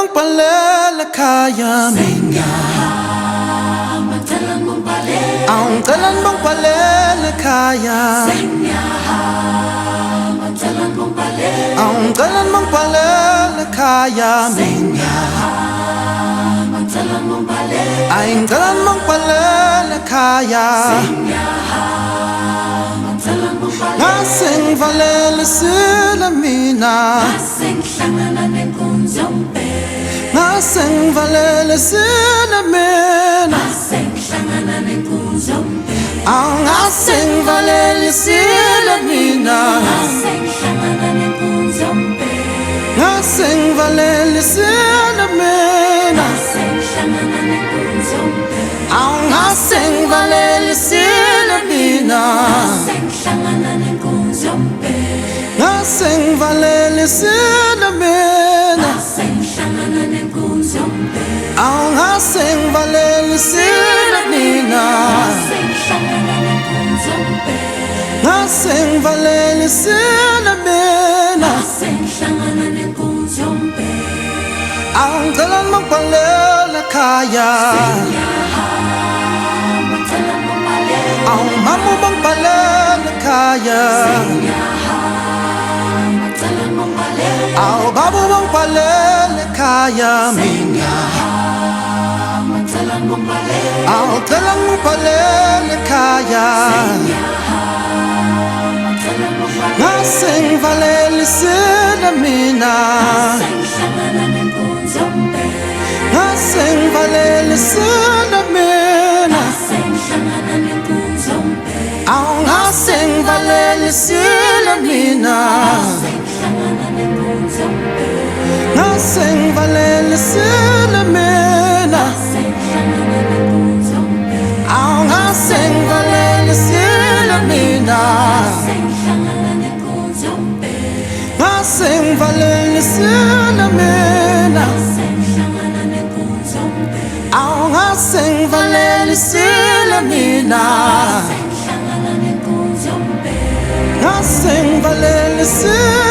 palela kaya mina ang talan mong palela kaya ang talan mong palela kaya mina ay ang talan mong palela kaya ngasing valela sila mina ngasing valela sila mina ang ngasing valela sila mina ngasing valela sila mina ang ngasing valela sila mina ngasing valela sila mina ang ngasing valela sila mina ngasing valela sila mina ang talan mong palela kaya ang mamu mong palela kaya ang babu mong palela kaya mina ang talan mong palela kaya ngasing valela sila mina ngasing valela sila mina ang ngasing valela sila mina ngasing valela sila mina ang ngasing valela sila mina ngasing valela sila mina ang ngasing valela sila mina ngasing valela sila